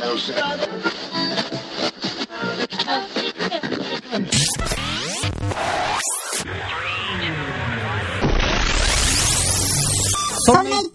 そんな糸。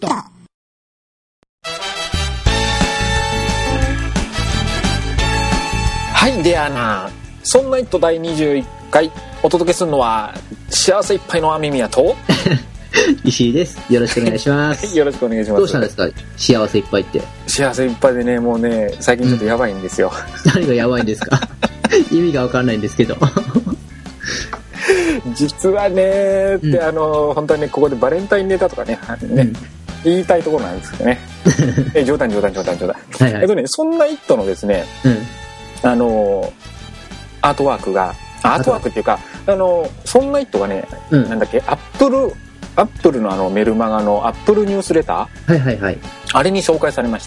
はいではな、そんな糸第21回お届けするのは幸せいっぱいの雨宮と石井です。よろしくお願いしますよろしくお願いします。 どうしたんですか、幸せいっぱいって。 幸せいっぱいでね、もうね最近ちょっとやばいんですよ、 何がやばいんですか意味が分かんないんですけど実はねって、本当にねここでバレンタインネタとかね、言いたいところなんですけどね冗談はいはい、そんなイットのですね、アートワークっていうか、そんなイットがね、なんだっけ、アップルのメルマガのアップルニュースレター、あれに紹介されまして、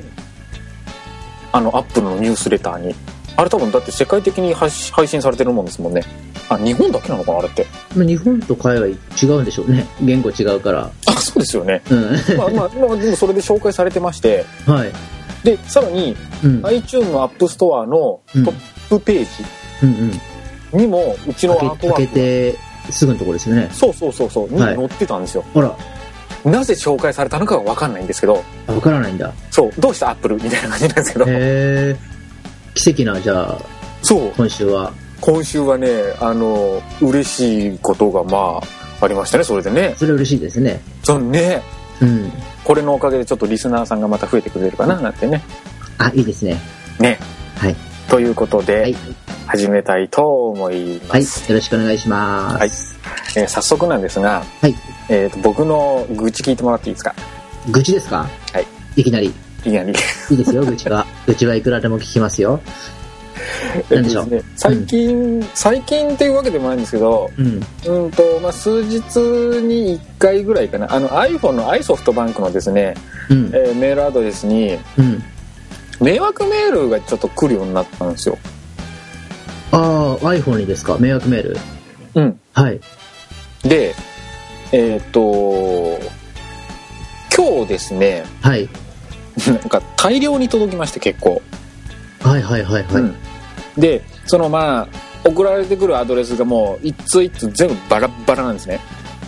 アップルのニュースレターに、あれ多分だって世界的に配信されてるもんですもんね。日本だけなのかなあれって。 日本と海外違うんでしょうね、言語違うから。 そうですよね、でもそれで紹介されてまして、でさらに、iTunes のアップストアのトップページにもうちのアートワーク開けてすぐのところですよね。 そうに載ってたんですよ。なぜ紹介されたのかは分かんないんですけど。 分からないんだ。 そう、どうしたアップルみたいな感じなんですけど。 奇跡な、じゃあ今週はね、嬉しいことがありましたね。それでね、 それ嬉しいですね。 そうね、これのおかげでちょっとリスナーさんがまた増えてくれるかななんてね。 いいですね。 ということで、始めたいと思います。 よろしくお願いします。 早速なんですが、僕の愚痴聞いてもらっていいですか。 愚痴ですか。いきなりいいですよ。愚痴はいくらでも聞きますよ。何でしょう。 最近っていうわけでもないんですけど、数日に1回ぐらいかな、iPhone の iSoftBank のですね、メールアドレスに、迷惑メールがちょっと来るようになったんですよ。 iPhone にですか、迷惑メール。 で今日ですね、なんか大量に届きまして、結構。でその送られてくるアドレスがもう一通一通全部バラバラなんですね。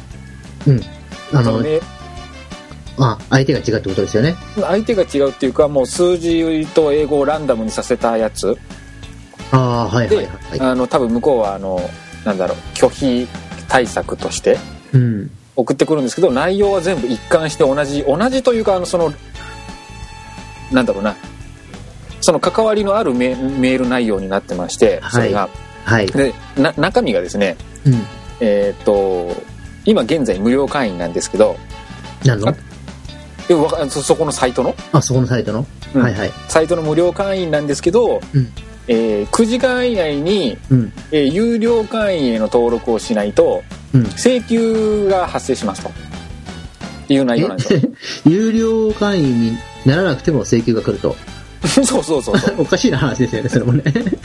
相手が違うってことですよね。 相手が違うっていうか、もう数字と英語をランダムにさせたやつで、多分向こうは拒否対策として送ってくるんですけど、内容は全部一貫して同じというか、その関わりのあるメール内容になってまして、それが、で中身がですね、今現在無料会員なんですけど、そこのサイトのサイトの無料会員なんですけど、9時間以内に、有料会員への登録をしないと、請求が発生しますという内容なんですよ有料会員にならなくても請求が来るとそうおかしいな話ですよね、それもね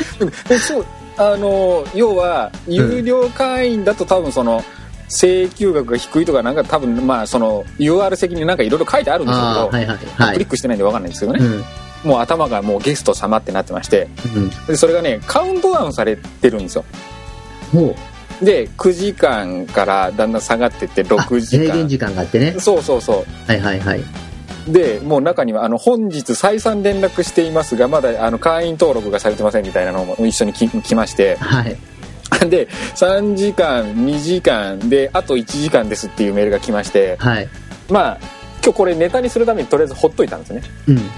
要は有料会員だと多分その請求額が低いとか、なんか多分その UR 席になんかいろいろ書いてあるんですけど、クリックしてないんで分かんないんですけどね、もう頭がもうゲスト様ってなってまして、でそれがねカウントダウンされてるんですよ。で9時間からだんだん下がってって6時間、 制限時間があってね。 でもう中には本日再三連絡していますがまだ会員登録がされてませんみたいなのも一緒に来まして、で3時間2時間であと1時間ですっていうメールが来まして、今日これネタにするためにとりあえずほっといたんですね。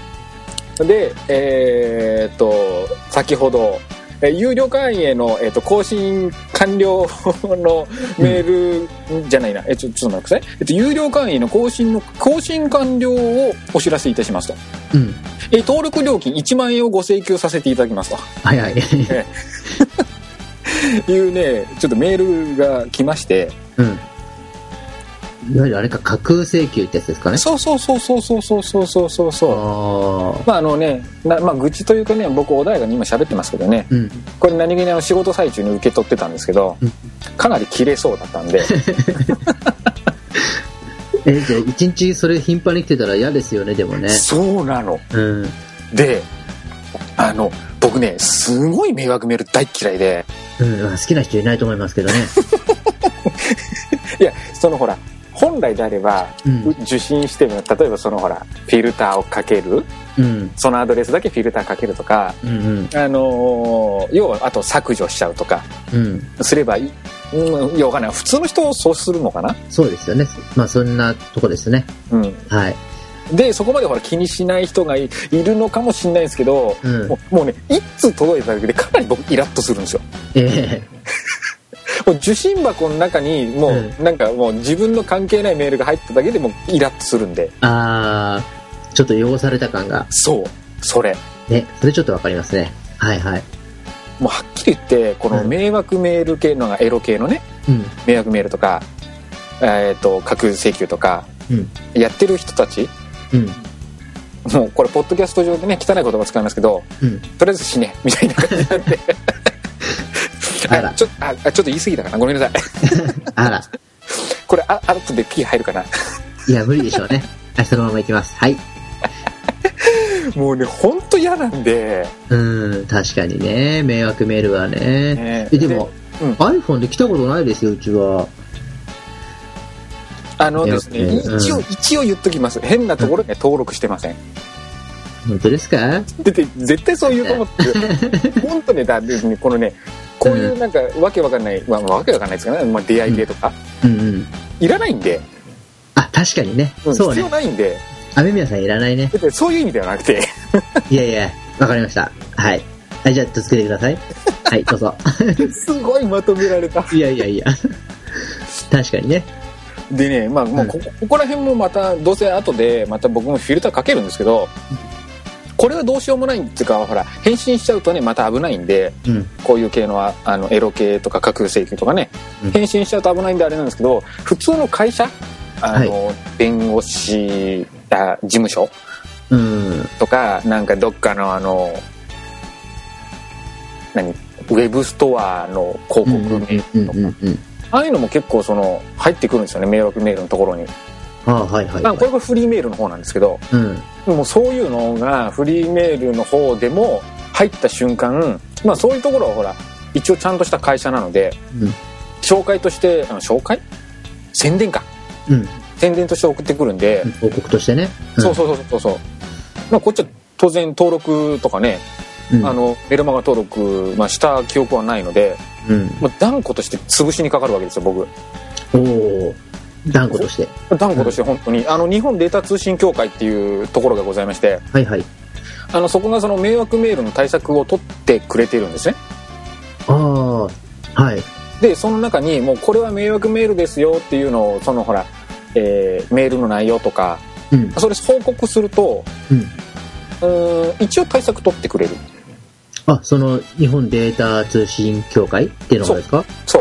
で先ほど有料会員への、更新完了のメール、じゃないな、ちょっと待ってください。有料会員への更新完了をお知らせいたしますと。登録料金1万円をご請求させていただきますと。いうね、ちょっとメールが来まして。 いわゆるあれか、架空請求ってやつですかね。 そう。愚痴というかね、僕お題が今喋ってますけどね、これ何気に仕事最中に受け取ってたんですけど、かなり切れそうだったんでじゃあ一日それ頻繁に来てたら嫌ですよね。でもね。 そうなの。で僕ねすごい迷惑メール大嫌いで、 好きな人いないと思いますけどねいやほら本来であれば、受信しても例えばフィルターをかける、そのアドレスだけフィルターかけるとか、要はあと削除しちゃうとか、すればいい、わかんない、普通の人そうするのかな。 そうですよね。まあそんなとこですね。はい。 でそこまで気にしない人がいるのかもしれないですけど、もうね一通届いただけでかなり僕イラッとするんですよ。もう受信箱の中にもう、なんかもう自分の関係ないメールが入っただけでもイラッとするんで、 ちょっと汚された感が。 そうそれね、それちょっとわかりますね。はいはい。 もうはっきり言ってこの迷惑メール系のがエロ系のね、迷惑メールとか架空請求とか、やってる人たち、もうこれポッドキャスト上でね汚い言葉使いますけど、とりあえず死ねみたいな感じになってちょっと言い過ぎたかな、ごめんなさいあらこれ後で P 入るかな。 いや無理でしょうね。そのままいきます。はいもうねほんと嫌なんで。 確かにね、迷惑メールはね。でも、iPhone で来たことないですよ、うちは。 ですね、一応言っときます。変なところに登録してません。 本当ですか？ だって絶対そう言うと思って本当ね、だですね、このねこういうなんかわけわかんない、わけわかんないですかね、出会い系とか、いらないんで。 確かにね。そうね。 必要ないんで。 雨宮さんいらないね。 だってそういう意味ではなくていやわかりました。はい。じゃあ続けてください。はい、どうぞすごいまとめられた。 いや確かにね。 でね、もうここら辺もまたどうせ後でまた僕もフィルターかけるんですけど、これはどうしようもないっていうか、ほら返信しちゃうとねまた危ないんで、こういう系のエロ系とか架空請求とかね、返信しちゃうと危ないんであれなんですけど、普通の会社弁護士事務所とか、なんかどっかのウェブストアの広告メールとか、ああいうのも結構入ってくるんですよね、迷惑メールのところに。これがフリーメールの方なんですけど、もうそういうのがフリーメールの方でも入った瞬間、そういうところはほら一応ちゃんとした会社なので、紹介として宣伝か、宣伝として送ってくるんで、 報告としてね。 そうこっちは当然登録とかね、メルマガ登録、した記憶はないので、断固として潰しにかかるわけですよ、僕。 断固として本当に日本データ通信協会っていうところがございまして、そこがその迷惑メールの対策を取ってくれているんですね。でその中にもうこれは迷惑メールですよっていうのをほら、メールの内容とか、それ報告すると、一応対策取ってくれる。 その日本データ通信協会っていうのがですか？ そう。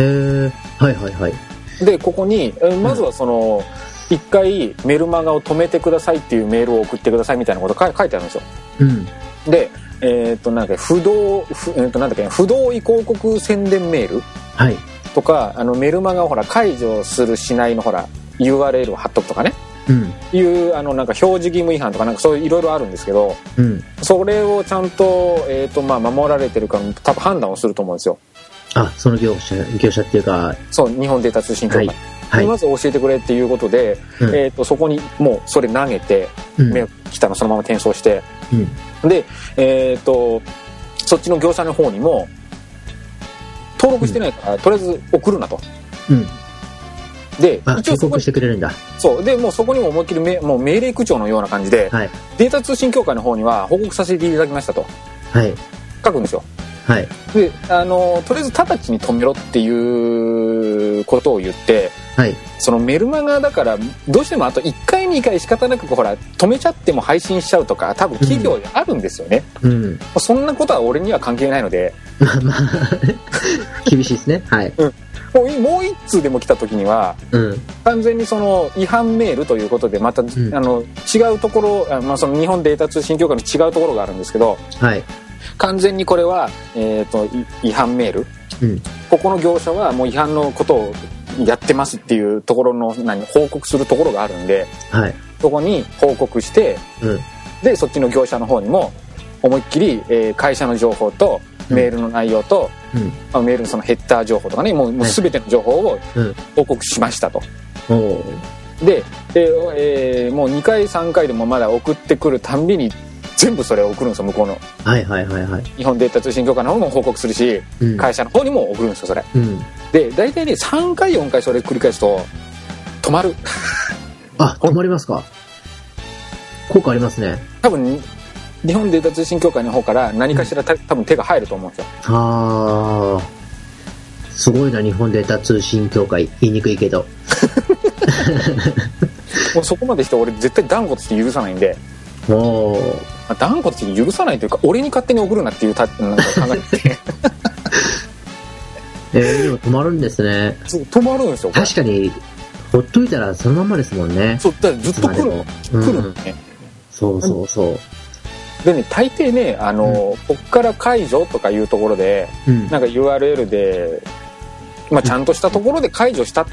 でここにまずは一回メルマガを止めてくださいっていうメールを送ってくださいみたいなこと書いてあるんですよ。でなんか不動意広告宣伝メール、とかメルマガをほら解除するしないのほら URL を貼っとくとかね、いうなんか表示義務違反とかなんかそういういろいろあるんですけど、それをちゃんと守られてるか多分判断をすると思うんですよ。 その業者っていうか、 そう、日本データ通信協会、まず教えてくれっていうことで、そこにもうそれ投げて、来たのそのまま転送して、でそっちの業者の方にも登録してないから、とりあえず送るなと。で一応報告してくれるんだ。 そうで、もうそこにも思いっきりもう命令口調のような感じで、データ通信協会の方には報告させていただきましたと、書くんですよ。でとりあえず直ちに止めろっていうことを言って、そのメルマガだからどうしてもあと1回2回仕方なくほら止めちゃっても配信しちゃうとか多分企業であるんですよね。そんなことは俺には関係ないので厳しいですね。 もう一通でも来た時には、完全にその違反メールということでまた、違うところ、その日本データ通信協会の違うところがあるんですけど、完全にこれは、違反メール、ここの業者はもう違反のことをやってますっていうところの報告するところがあるんで、そこに報告して、でそっちの業者の方にも思いっきり、会社の情報とメールの内容と、メールのそのヘッダー情報とかね、もう全ての情報を報告しましたと。で、もう2回3回でもまだ送ってくるたんびに全部それを送るんですよ、向こうの。日本データ通信協会の方も報告するし、会社の方にも送るんですよ、それ。で、大体ね、3回4回それ繰り返すと止まる。 あ、止まりますか。効果ありますね。 多分日本データ通信協会の方から何かしら多分手が入ると思うんですよ。 ああ、すごいな、日本データ通信協会。言いにくいけどもうそこまでして俺絶対断固として許さないんで。断固として許さないというか、俺に勝手に送るなっていうなんか考えてでも止まるんですね。 そう、止まるんですよ。 確かにほっといたらそのままですもんね。 そう、だからずっと来るんね。そうでね、大抵ね、こっから解除とかいうところで、なんか URL で、ちゃんとしたところで解除したって、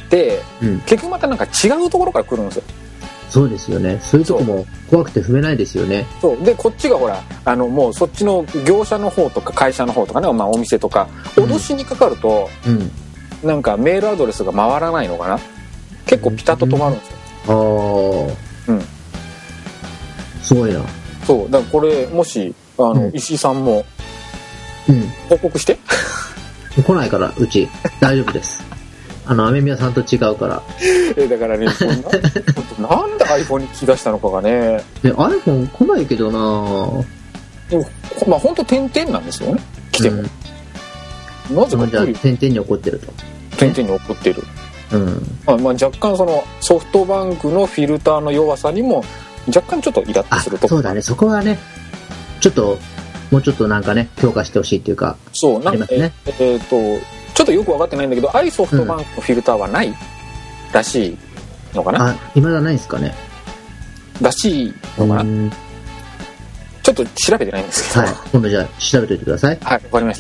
結局またなんか違うところから来るんですよ。 そうですよね。そういうとこも怖くて踏めないですよね。 そうで、こっちがほらもうそっちの業者の方とか会社の方とかね、お店とか脅しにかかると、なんかメールアドレスが回らないのかな、結構ピタッと止まるんですよ。 すごいな。 そうだからこれもし石井さんも報告して。 来ないからうち大丈夫です。雨宮さんと違うから。 だからね、なんで iPhone に気がしたのかがね。 iPhone 来ないけどな。 でも本当点々なんですよね、来ても。なぜかじゃあ点々に起こってると。 点々に起こってる。若干そのソフトバンクのフィルターの弱さにも若干ちょっとイラッとすると。 そうだね、そこはね、ちょっともうちょっとなんかね、強化してほしいっていうか。 そうなんかね。ちょっとよく分かってないんだけど、ソフトバンクのフィルターはないらしいのかな。 今だないんですかね。 らしいのかな。ちょっと調べてないんですけど。 今度じゃあ調べておいてください。 はい、わかりました。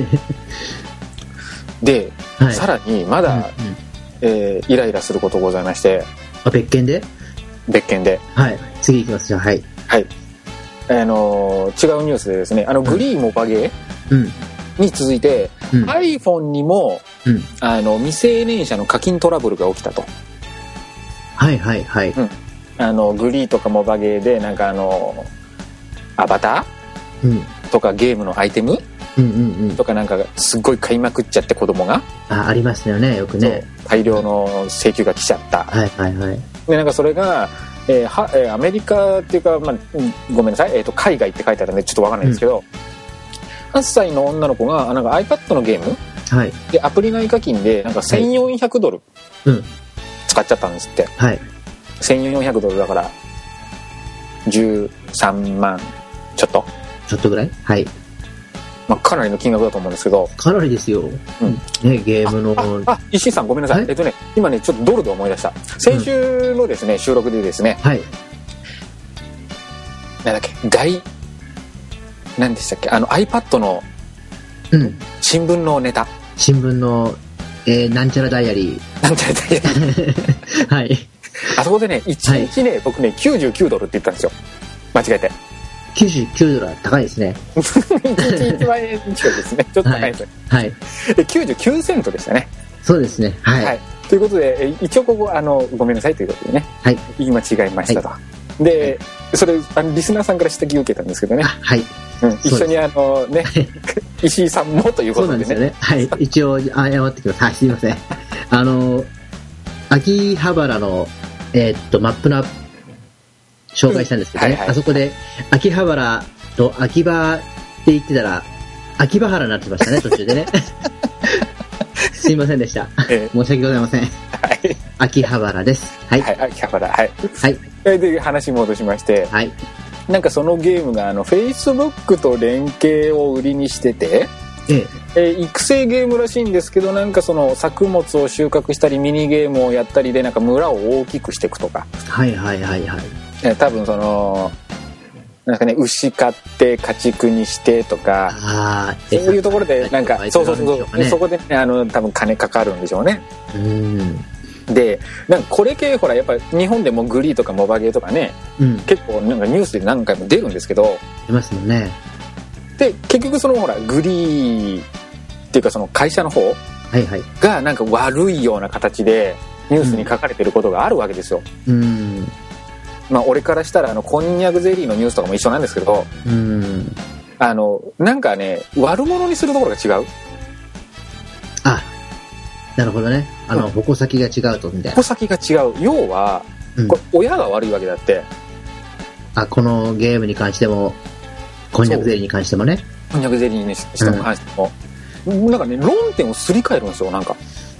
で、さらにまだイライラすることございまして。 別件で。 はい。 次いきます。じゃあ、はい。 はい。違うニュースでですね、グリーンモバゲーに続いて、iPhone にも、未成年者の課金トラブルが起きたと。グリーとかモバゲーでなんかアバター、とかゲームのアイテム、とかなんかすっごい買いまくっちゃって、子供がありましたよね、よくね。 大量の請求が来ちゃった。でなんかそれが、アメリカっていうか、ごめんなさい、海外って書いてあるんでちょっと分かんないんですけど、8歳の女の子がなんか iPad のゲーム、でアプリ内課金でなんか1400ドル使っちゃったんですって。1400ドルだから13万ちょっとぐらい。 かなりの金額だと思うんですけど。 かなりですよ。ゲームの。 石井さんごめんなさい。今ねちょっとドルで思い出した。先週のですね、収録でですね。なんだっけ、何でしたっけ、iPad の新聞のネタ。 新聞のなんちゃらダイアリー。あそこでね、1日ね、僕ね99ドルって言ったんですよ。間違えて。 99ドルは高いですね。 1日1万円近いですね。ちょっと高いですね。99セントでしたね。 そうですね。 ということで、一応ここごめんなさいということでね、言い間違えましたと。で、それリスナーさんから指摘を受けたんですけどね。一緒に石井さんもということでね。そうなんですよね。 一応謝ってきます。すいません。秋葉原のマップの紹介したんですけどね、あそこで秋葉原と秋葉って言ってたら秋葉原になってましたね、途中でね。すいませんでした。申し訳ございません。秋葉原です。秋葉原。で話戻しまして、なんかそのゲームがFacebook と連携を売りにしてて、育成ゲームらしいんですけど、なんかその作物を収穫したりミニゲームをやったりでなんか村を大きくしていくとか。多分そのなんかね、牛買って家畜にしてとか、そういうところでなんかそこでね多分金かかるんでしょうね。 でなんかこれ系ほらやっぱ日本でもグリーとかモバゲーとかね、結構なんかニュースで何回も出るんですけど、 出ますもんね。 で結局そのほらグリーっていうかその会社の方がなんか悪いような形でニュースに書かれてることがあるわけですよ。まあ俺からしたらこんにゃくゼリーのニュースとかも一緒なんですけど、なんかね悪者にするところが違う。 あ、なるほどね。矛先が違うとみたいな。 矛先が違う。要は、これ親が悪いわけだって。 このゲームに関してもこんにゃくゼリーに関してもね。 こんにゃくゼリーにしても関しても、なんかね論点をすり替えるんですよ。なんか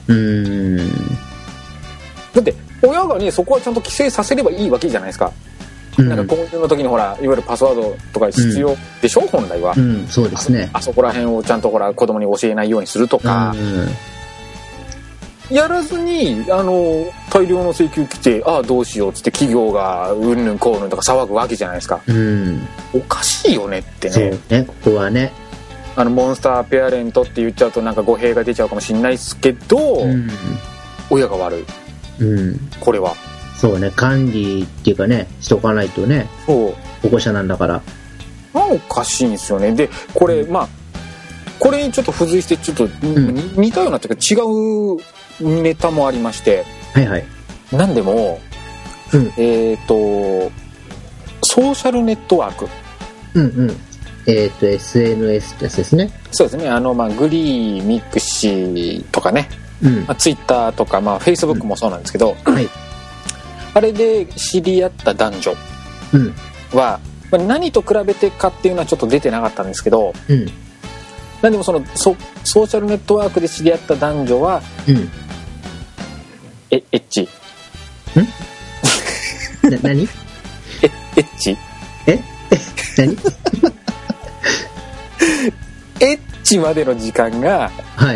だって親がねそこはちゃんと規制させればいいわけじゃないですか。なんか購入の時にほらいわゆるパスワードとか必要でしょ、本来は。 そうですね。 あそこら辺をちゃんとほら子供に教えないようにするとか、やらずに大量の請求来てどうしようっつって企業がうんぬんこうぬんとか騒ぐわけじゃないですか。おかしいよねってね。 そうね、ここはねモンスターペアレントって言っちゃうとなんか語弊が出ちゃうかもしれないですけど、親が悪い、これはそうね、管理っていうかねしとかないとね。そう保護者なんだからおかしいんですよね。でこれ、これにちょっと付随してちょっと、似たようなというか違うネタもありまして、なんでも、ソーシャルネットワーク、 SNS ってやつですね。 そうですね。グリーミクシーとかね、ツイッターとか、フェイスブックもそうなんですけど、あれで知り合った男女は、何と比べてかっていうのはちょっと出てなかったんですけど、なんでもそのソーシャルネットワークで知り合った男女は、エッチ何エッチ何エッチまでの時間が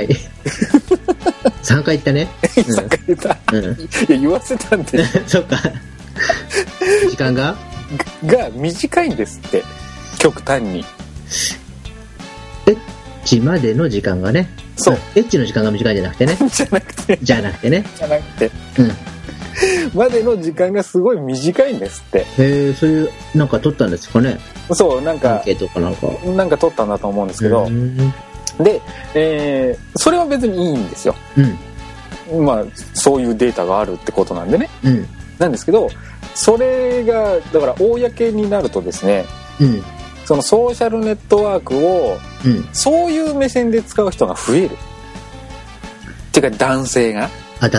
3回言ったね。 3回言った、いや言わせたんでそっか時間が短いんですって。極端にエッチまでの時間がね。そう、エッチの時間が短いんじゃなくてねじゃなくてまでの時間がすごい短いんですって。 そういうなんか撮ったんですかね。 そうなんかアンケートかなんか撮ったんだと思うんですけど、で、それは別にいいんですよ、そういうデータがあるってことなんでね、なんですけど、それがだから公になるとですね、そのソーシャルネットワークを、そういう目線で使う人が増えるっていうか、男性が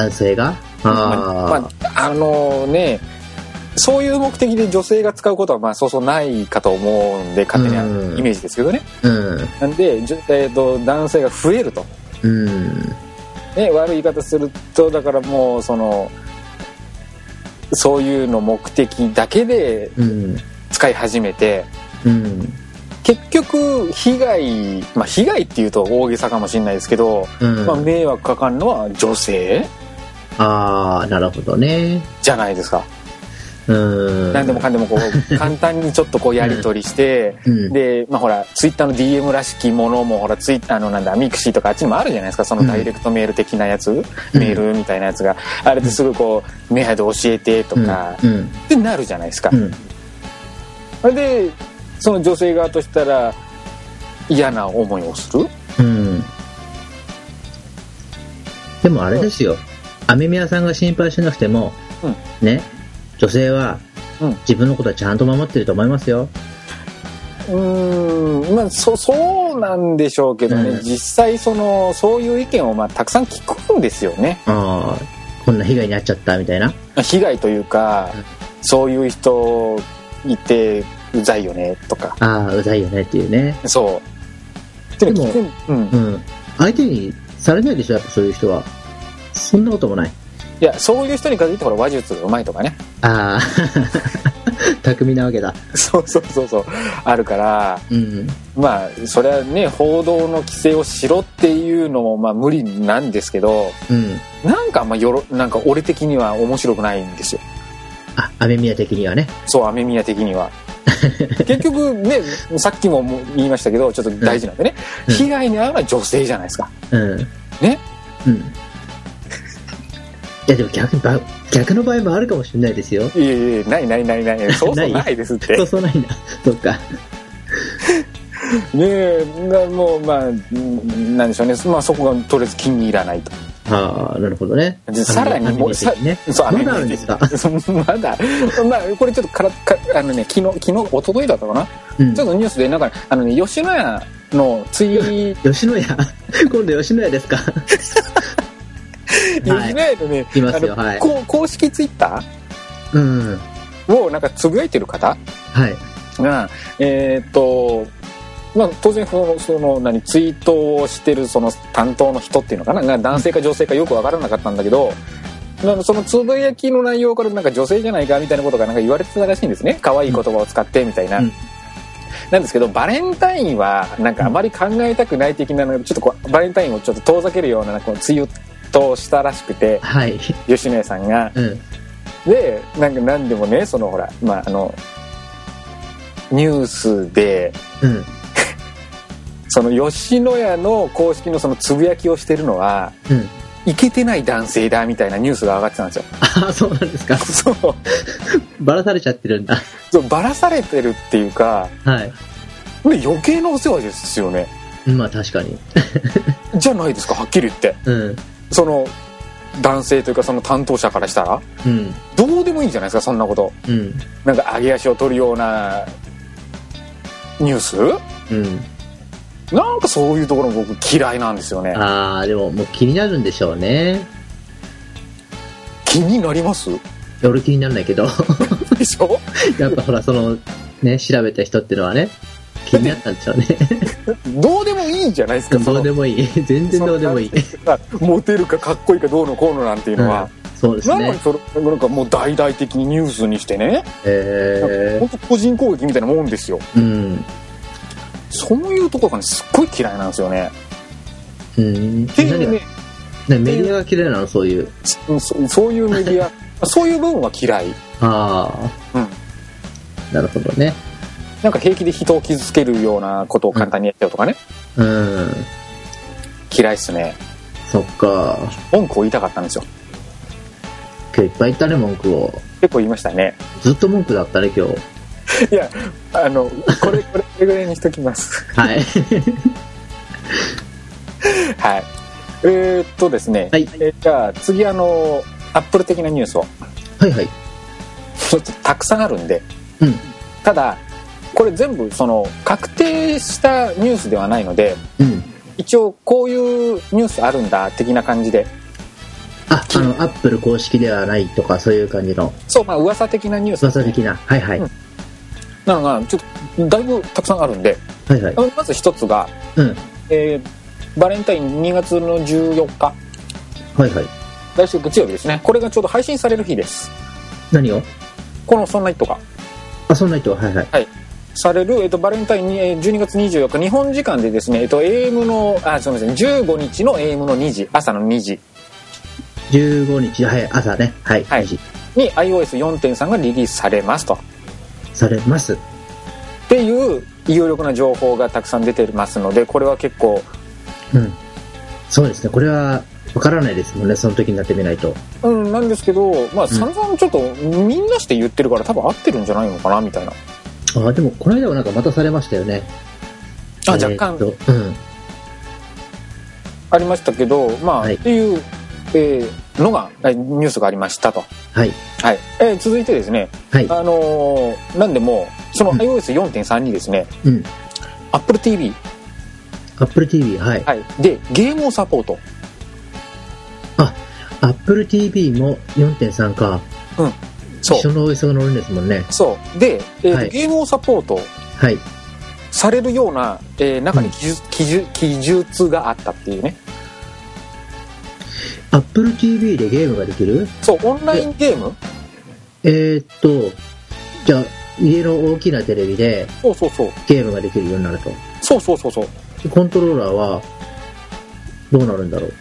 そういう目的で女性が使うことはそうそうないかと思うんで、勝手にイメージですけどね、なんで、男性が増えると、悪い言い方すると、だからもうそういうの目的だけで使い始めて、結局被害っていうと大げさかもしれないですけど、迷惑かかるのは女性。 なるほどね。 じゃないですか。何でもかんでも簡単にちょっとやり取りして、でほらツイッターの DM らしきものもほらツイッターのミクシーとかあっちにもあるじゃないですか。そのダイレクトメール的なやつ、メールみたいなやつがあれですぐメアで教えてとか、ってなるじゃないですか。あれでその女性側としたら嫌な思いをする。 でもあれですよ、アメミヤさんが心配しなくても、ね、女性は自分のことはちゃんと守ってると思いますよ。 そうなんでしょうけどね、実際そういう意見をたくさん聞くんですよね。こんな被害に遭っちゃったみたいな。 被害というか、そういう人いてうざいよねとか。 うざいよねっていうね。 そう。でも、 相手にされないでしょ、やっぱそういう人は。そんなこともない。 いや、そういう人に限って話術がうまいとかね。 巧みなわけだ。 そうあるから、それはね、報道の規制をしろっていうのも無理なんですけど、なんかなんか俺的には面白くないんですよ。 アメミヤ的にはね。 そう、アメミヤ的には。結局ね、さっきも言いましたけど、ちょっと大事なんでね、被害に遭うのは女性じゃないですか。ね。 いやでも逆の場合もあるかもしれないですよ。 いやないそうないですってそうないな。そうかねえ、もうまあなんでしょうね、まあそこがとりあえず気に入らないと。 ああ、なるほどね。 さらにもうね、 そう、 まだあるんですかまだまあこれちょっと昨日一昨日だったかな、ちょっとニュースでなんか吉野家の吉野家今度吉野家ですか吉野家のね、 いますよ、はい、 公式ツイッターをなんかつぶやいてる方が、まあ、当然ツイートをしてるその担当の人っていうのかな、が男性か女性かよく分からなかったんだけど、そのつぶやきの内容からなんか女性じゃないかみたいなことがなんか言われてたらしいんですね。可愛い言葉を使ってみたいな、なんですけど、バレンタインはなんかあまり考えたくない的なので、ちょっとバレンタインをちょっと遠ざけるようなこうツイートをしたらしくて、 はい、 吉野家さんが、でなんでもね、そのほら、まあニュースで、その吉野家の公式のそのつぶやきをしてるのは、イケてない男性だみたいなニュースが上がってたんですよ。 ああ、そうなんですか。 そうバラされちゃってるんだ。 そう、バラされてるっていうか、 はい、 余計なお世話ですよね。 まあ確かにじゃないですか、はっきり言って、その男性というかその担当者からしたら、どうでもいいじゃないですか、そんなこと、なんか上げ足を取るようなニュース、なんかそういうところ僕嫌いなんですよね。 ああ、でももう気になるんでしょうね。 気になります？ 俺気にならないけどでしょやっぱほら、そのね、調べた人ってのはね、気になったんでしょうねどうでもいいじゃないですか。 どうでもいい全然どうでもいいモテるかかっこいいかどうのこうのなんていうのは、 そうですね、 なんかもう大々的にニュースにしてね、本当個人攻撃みたいなもんですよ。そういうところがね、すっごい嫌いなんですよね。っていうね、 メディアが嫌いなの？そういうそういうメディアそういう部分は嫌い。 なるほどね。 なんか平気で人を傷つけるようなことを簡単にやっちゃうとかね、嫌いっすね。 そっか。 文句を言いたかったんですよ。 今日いっぱい言ったね、文句を。 結構言いましたね。 ずっと文句だったね、今日。 いや、これぐらいにしときますはいはいですね、 はい、 じゃあ次アップル的なニュースを、ちょっとたくさんあるんで、ただこれ全部その確定したニュースではないので、一応こういうニュースあるんだ的な感じで、 アップル公式ではないとかそういう感じの、 そう、まあ噂的なニュース、 噂的な、 なのがちょっとだいぶたくさんあるんで、まず一つが、バレンタイン2月の14日、来週月曜日ですね。これがちょうど配信される日です。 何を？ このそんな糸が、 そんな糸、 される、バレンタインに12月24日日本時間でですね、AM のすみません、15日の AM の2時、朝の2時、 15日、朝ね、2時に iOS4.3 がリリースされますと。 されますっていう有力な情報がたくさん出てますので、これは結構、 そうですね、これはわからないですもんね、その時になってみないと。 なんですけど、まあ散々ちょっとみんなして言ってるから多分合ってるんじゃないのかなみたいな。 でもこの間はなんかまたされましたよね。 若干、ありましたけど、まあ、っていう、のがニュースがありましたと。続いてですね、なんでもその iOS4.3 にですね、Apple TV でゲームをサポート。 Apple TV も 4.3 か。一緒の OS が乗るんですもんね。 そうで、ゲームをサポートされるような、中に記述があったっていうね。 Apple TV でゲームができる？ そう、オンラインゲーム？ じゃあ家の大きなテレビでゲームができるようになると。 そうコントローラーはどうなるんだろう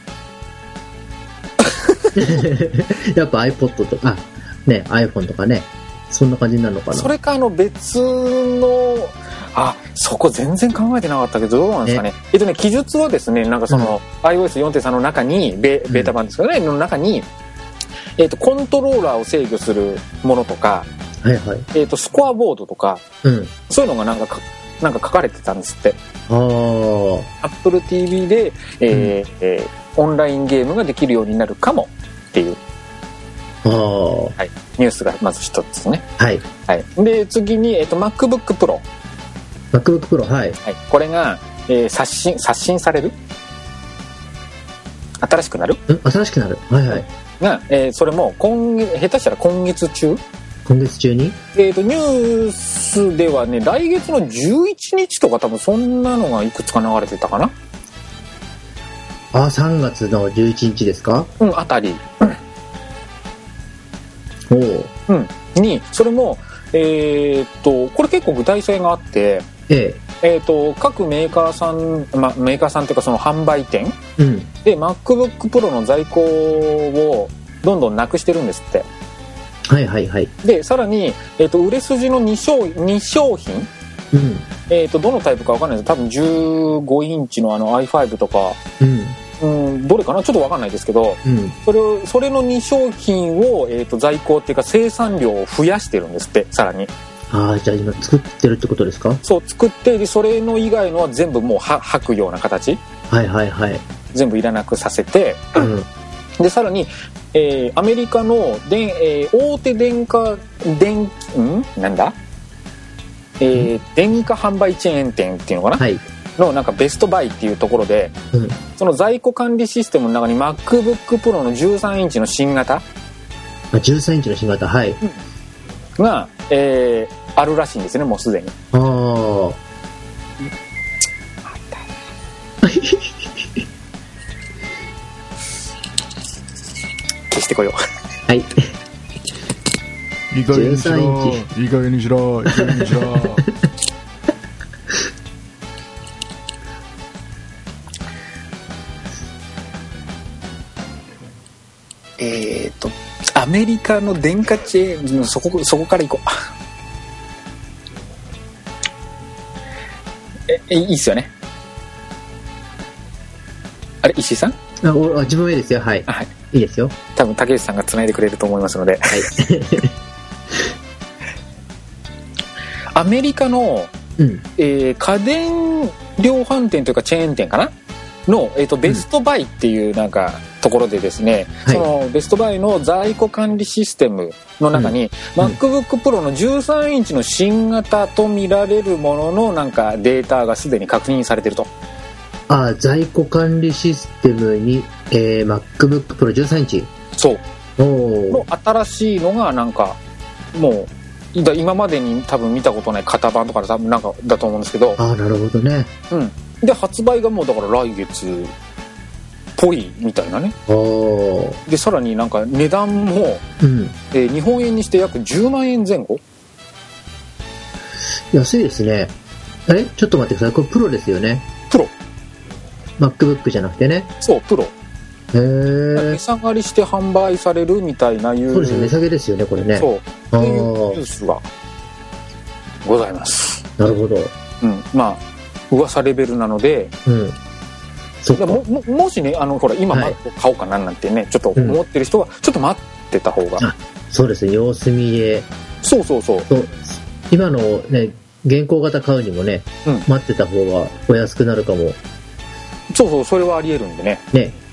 やっぱ iPod とかね、iPhone とかね、そんな感じになるのかな。 それか別の、そこ全然考えてなかったけど、どうなんですかね。記述はですね、なんかその、iOS4.3 の中にベータ版ですかね、の中にコントローラーを制御するものとか、 はいはい、 スコアボードとか、うん、そういうのがなんか書かれてたんですって。Apple TV で、オンラインゲームができるようになるかもっていう、はい、ニュースがまず一つね。はい。はい、で次に、MacBook Pro。MacBook Pro、はい。 はい、これが、刷新される？新しくなる？ 新しくなる。はいはい。 が、それも下手したら今月中に？ ニュースではね、来月の11日とか多分そんなのがいくつか流れてたかな。 3月の11日ですか？ あたり。に、それも、これ結構具体性があって、各メーカーさん、メーカーさんというかその販売店、で MacBook Pro の在庫をどんどんなくしてるんですって。 はいはいはい。 でさらに、売れ筋の2商品、どのタイプか分かんないです。多分15インチのi5 とか、どれかなちょっと分かんないですけど、それの2商品を、在庫っていうか生産量を増やしてるんですって。さらにじゃあ今作ってるってことですか？ そう、作って、でそれの以外のは全部もう吐くような形、はいはいはい、全部いらなくさせて、でさらに、アメリカの大手電化販売チェーン店っていうのかな、はい、のなんかベストバイっていうところで、その在庫管理システムの中に MacBook Pro の13インチの新型、 13インチの新型、はい、 が、あるらしいんですね、もうすでに。消してこよう。はい。 いい加減にしろ。いい加減にしろ。いい加減にしろ。 アメリカの電化チェーン、そこから行こう。いいっすよね。あれ、石井さん？ 自分はいいですよ。はい。はい。いいですよ。 多分竹内さんが繋いでくれると思いますので。はい。アメリカの、家電量販店というかチェーン店かなの、ベストバイっていうなんかところでですね、そのベストバイの在庫管理システムの中に、MacBook Pro の13インチの新型と見られるもののなんかデータがすでに確認されていると。 在庫管理システムに、MacBook Pro 13インチ、 そうの新しいのがなんかもう今までに多分見たことない型番とか多分なんかだと思うんですけど。 なるほどね。 で発売がもうだから来月っぽいみたいなね。でさらになんか値段も、日本円にして約10万円前後。 安いですね。ちょっと待ってください、これプロですよね。 プロ。 MacBook じゃなくてね。 そう、プロ。値下がりして販売されるみたいなそうですよ、値下げですよねこれね。 そうっていうニュースがございます。 なるほど。 まあ噂レベルなので、もしねほら今買おうかななんてねちょっと思ってる人はちょっと待ってた方が、 そうですね、様子見で。 そう今のね現行型買うにもね、待ってた方がお安くなるかも。 そうそれはありえるんでね。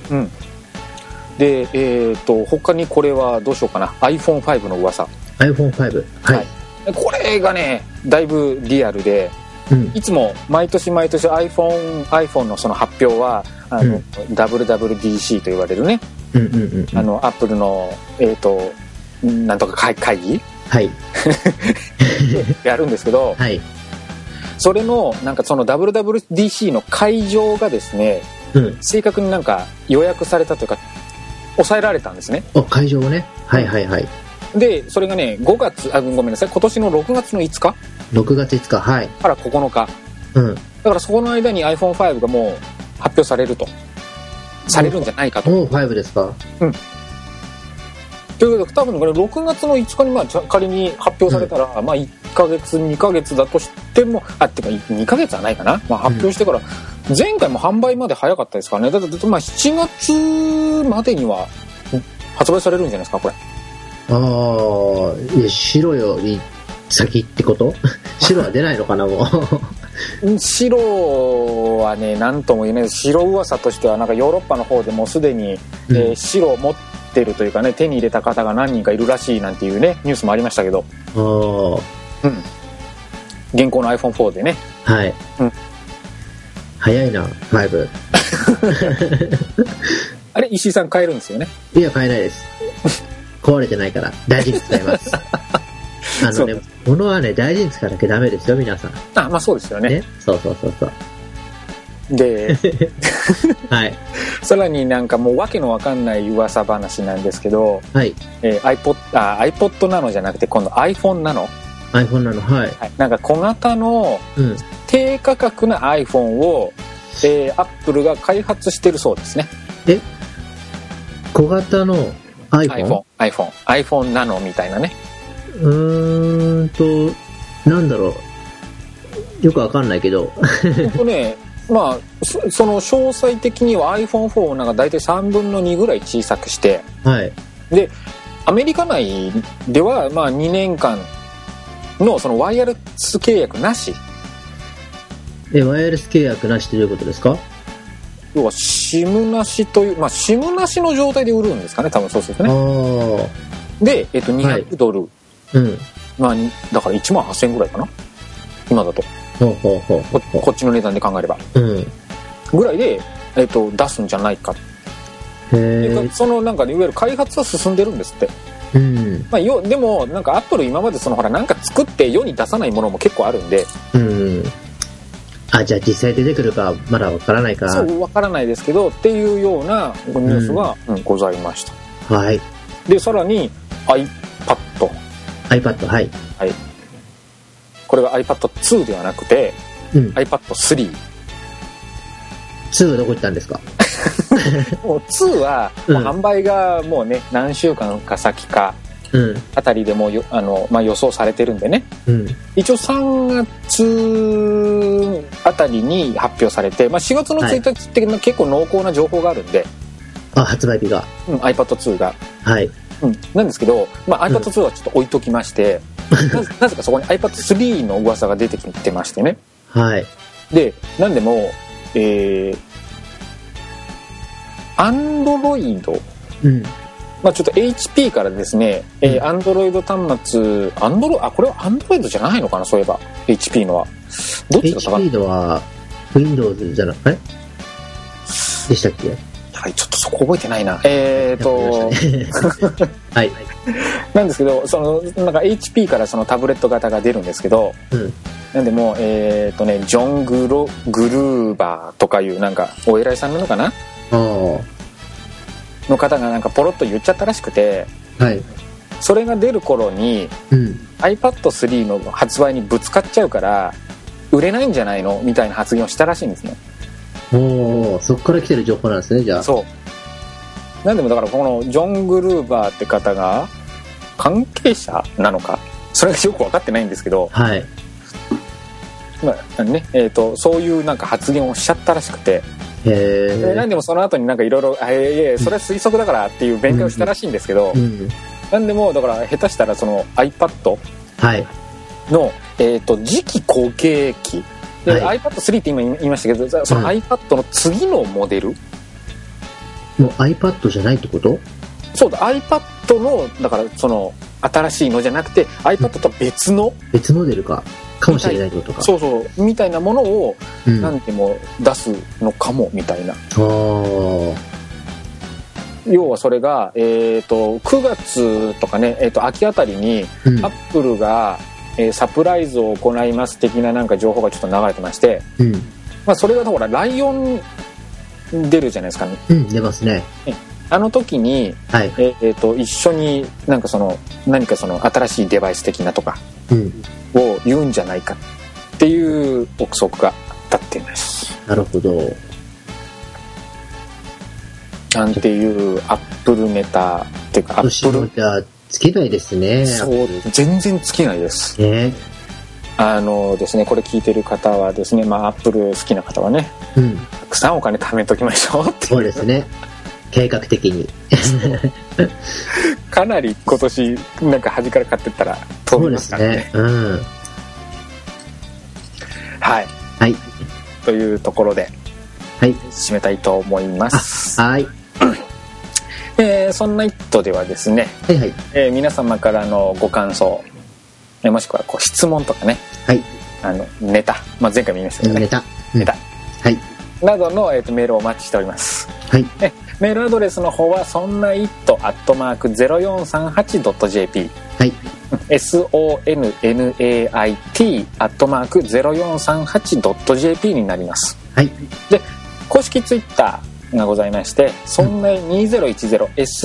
で他にこれはどうしようかな。 iPhone5 の噂。 iPhone5、はい、 これがねだいぶリアルで、いつも毎年 iPhone のその発表はWWDC と言われるね、Apple のなんとか会議、やるんですけど、それのなんかその WWDC の会場がですね、正確になんか予約されたというか抑えられたんですね。 会場をね。 でそれがねごめんなさい、今年の6月の5日 6月5日、はい、 から9日、だからそこの間に iPhone5 がもう発表されるんじゃないかと。 もう5ですか。 ということで多分これ6月の5日に仮に発表されたら、1ヶ月2ヶ月だとしてもってか2ヶ月はないかな、発表してから前回も販売まで早かったですからね。だって7月までには発売されるんじゃないですかこれ。 いや白より先ってこと白は出ないのかなもう白はね何とも言えないです。白噂としてはなんかヨーロッパの方でもうすでに、白を持ってるというかね手に入れた方が何人かいるらしいなんていうねニュースもありましたけど、現行の iPhone4 でね、 はい、早いな5 あれ石井さん買えるんですよね。 いや買えないです壊れてないから大事に使います物はね大事に使わなきゃダメですよ皆さん。 まあそうですよね。 そうではい、 さらになんかもうわけのわかんない噂話なんですけど、 はい、 iPod なのじゃなくて今度 iPhone なのなの、はい、 なんか小型の低価格な iPhone を、Apple が開発してるそうですね。 小型の iPhone なのみたいなね。 なんだろうよくわかんないけどねまあその詳細的には iPhone4 をなんか大体3分の2ぐらい小さくして、 はい、 でアメリカ内ではまあ2年間のそのワイヤレス契約なし。 ワイヤレス契約なしってどういうことですか？ 要は SIM なしという、まあ SIM なしの状態で売るんですかね多分そうするとね。で200ドル、まあだから1万8000円ぐらいかな今だと。こっちの値段で考えれば、ぐらいで、出すんじゃないか。そのなんか、ね、いわゆる開発は進んでるんですって。まあ、でもなんかアップル今までそのほらなんか作って世に出さないものも結構あるんで、 じゃあ実際出てくるかまだわからないか。 そうわからないですけどっていうようなニュースが、ございました。 はい。 でさらに iPad はい。 はい。これが iPad2 ではなくて、iPad3。 2はどこ行ったんですか？ もう2は、販売がもうね何週間か先かあたりでもまあ、予想されてるんでね、一応3月あたりに発表されて、まあ、4月の1日って結構濃厚な情報があるんで、 発売日が、 iPad2 が、 はい、 なんですけど、まあ、iPad2 はちょっと置いときまして、なぜかそこに iPad3 の噂が出てきてましてね。 はい。 で、なんでも、Android、まあちょっと HP からですね、Android 端末、これは Android じゃないのかな、そういえば HP のは。どっちだったかな。 HP のは Windows じゃなくてでしたっけ？ はい、ちょっとそこ覚えてないな。 はい。 なんですけど、なんか HP からそのタブレット型が出るんですけど、なんでもジョン・グルーバーとかいうなんかお偉いさんなのかなの方がなんかポロッと言っちゃったらしくて、それが出る頃に、iPad3 の発売にぶつかっちゃうから売れないんじゃないのみたいな発言をしたらしいんですね。 そっから来てる情報なんですね。じゃあそうなんでもだからこのジョン・グルーバーって方が関係者なのかそれがよく分かってないんですけど、まあねそういうなんか発言をしちゃったらしくて、なんでもその後になんかいろいろそれは推測だからっていう弁解をしたらしいんですけど、なんでもだから下手したらその iPad の、次期後継機で、iPad3 って今言いましたけど、その iPad の次のモデル、 もう iPad じゃないってこと？ そうだ、 iPad のだからその新しいのじゃなくて iPad とは別の別モデルかもしれないってことか。 そうみたいなものを何でも出すのかもみたいな。要はそれが、9月とかね、秋あたりに、Apple が、サプライズを行います的ななんか情報がちょっと流れてまして、まあ、それがほらライオン出るじゃないですかね。 出ますね。 あの時に、一緒になんか何かその新しいデバイス的なとかを言うんじゃないかっていう憶測が立っています。 なるほど。 なんていうアップルネタっていうか、アップルネタ尽きないですね。 そうです。全然尽きないです。ですね、これ聞いてる方はですね、まあアップル好きな方はね、たくさんお金貯めときましょうっていう。 そうですね。 計画的にかなり今年なんか端から買ってったら飛びますからね。 そうですね。うん。 はい。 はい。 というところで、 はい。 締めたいと思います。 はい。 そんな一途ではですね、 はいはい。 皆様からのご感想、もしくはこう質問とかね、 はい。 ネタ、前回も言いましたけどね。ネタ。 はい。 などの、メールをお待ちしております。 はい。 メールアドレスの方はそんな it@0438.jp、 はい。 sonnait@0438.jp になります。 はい。 で、公式ツイッターがございまして、そんない2010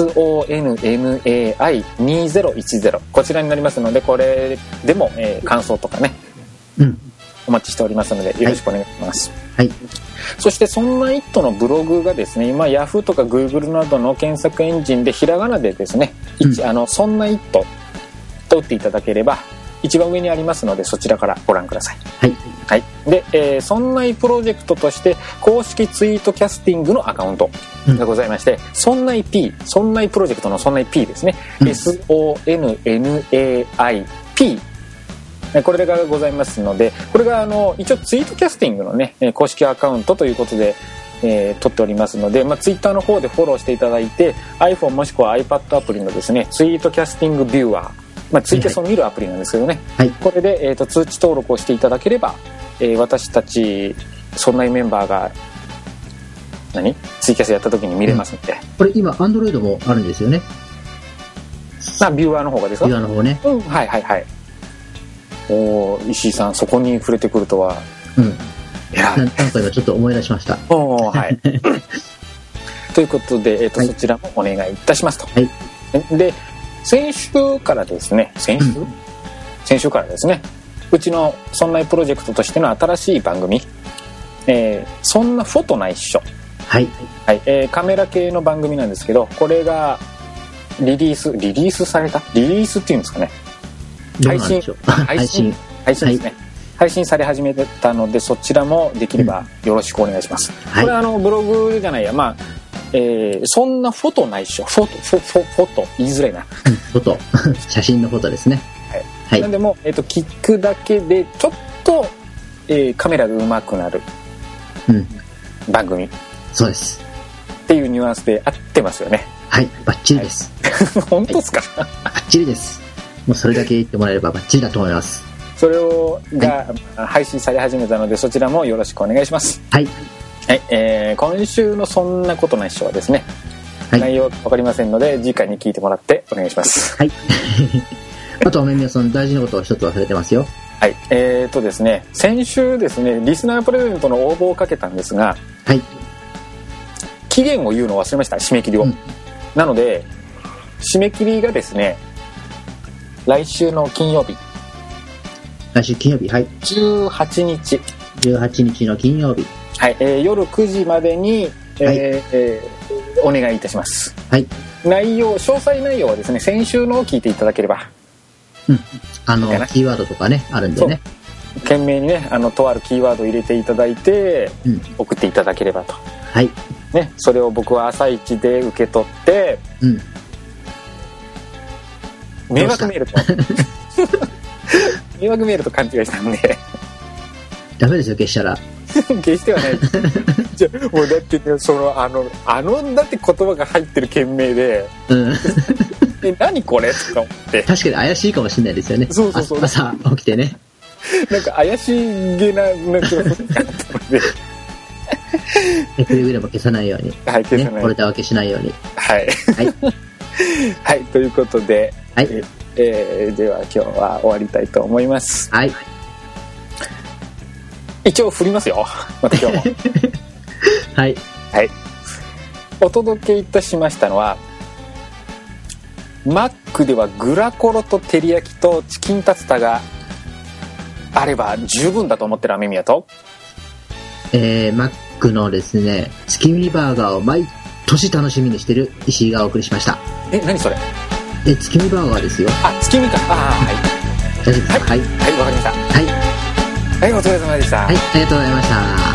sonnai2010 こちらになりますので、これでも、感想とかね、お待ちしておりますのでよろしくお願いします。 はい。 そしてそんなイットのブログがですね、今 Yahoo とか Google などの検索エンジンでひらがなでですね、そんなイットと打っていただければ一番上にありますので、そちらからご覧ください。 はい。 はい。で、そんないプロジェクトとして公式ツイートキャスティングのアカウントがございまして、そんない P、そんないプロジェクトのそんない P ですね、SONNAIP、これがございますので、これが一応ツイートキャスティングのね公式アカウントということで、撮っておりますので、ツイッターの方でフォローしていただいて、 iPhone もしくは iPad アプリのですねツイートキャスティングビューアー、ツイキャスを見るアプリなんですけどね、はい、これで、通知登録をしていただければ、私たちそんなメンバーがツイキャスやった時に見れますので、 これ今 Android もあるんですよね。 ビューアーの方がですか？ ビューアーの方ね。 はいはいはい。石井さん、そこに触れてくるとは。 何回かちょっと思い出しました。 はい。ということで、そちらもお願いいたしますと。 はい。 で、先週からですね、先週からですね、うちのそんなプロジェクトとしての新しい番組、そんなフォトないっしょ。 はい。 はい。カメラ系の番組なんですけど、これがリリースされた？リリースっていうんですかね。配信ですね、はい、配信され始めたので、そちらもできればよろしくお願いします。これブログじゃないや、そんなフォトないっしょ。フォト言いづらいな。 フォト写真のフォトですね。 はい。なんでも聞くだけでちょっと、カメラが上手くなる番組。 そうです。 っていうニュアンスで合ってますよね。 はい、バッチリです。 本当ですか？ バッチリです。もうそれだけ言ってもらえればバッチリだと思います。 それが配信され始めたので、そちらもよろしくお願いします。 はい。 はい。今週のそんなことないっしょはですね、内容わかりませんので次回に聞いてもらってお願いします。 はい。あとはめみやさん、大事なことを一つ忘れてますよ。 はい。ですね、先週ですね、リスナープレゼントの応募をかけたんですが、 はい。 期限を言うのを忘れました。締め切りを。なので締め切りがですね、来週の金曜日。 来週金曜日、はい。 18日。 18日の金曜日。 はい。夜9時までに、お願いいたします。 はい。 詳細内容はですね、先週のを聞いていただければ。 キーワードとかね、あるんでね。 懸命にね、とあるキーワードを入れていただいて、送っていただければと。 はい。 ね、それを僕は朝一で受け取って、迷惑メールと勘違いしたんで。 ダメですよ、消したら。 消してはない。じゃもうだってね、だって言葉が入ってる件名で、何これとか思って。 確かに怪しいかもしれないですよね。 そう。 朝起きてね。 なんか怪しげなことがあったので。 くれぐれも消さないように。 はい、消さない。 これで分けしないように。 はい。はい。はい、ということで、 はい。 では今日は終わりたいと思います。 はい。 一応振りますよ。また今日も。 はい。 はい。お届けいたしましたのは、マックではグラコロと照り焼きとチキンタツタがあれば十分だと思ってる雨宮と、 マックのですね、月見バーガーを毎年楽しみにしてる石井がお送りしました。 何それ？ 月見バーガーですよ。 月見か。はい。 大丈夫ですか？はい。 はい、わかりました。 はい。 はい、お疲れ様でした。 はい、ありがとうございました。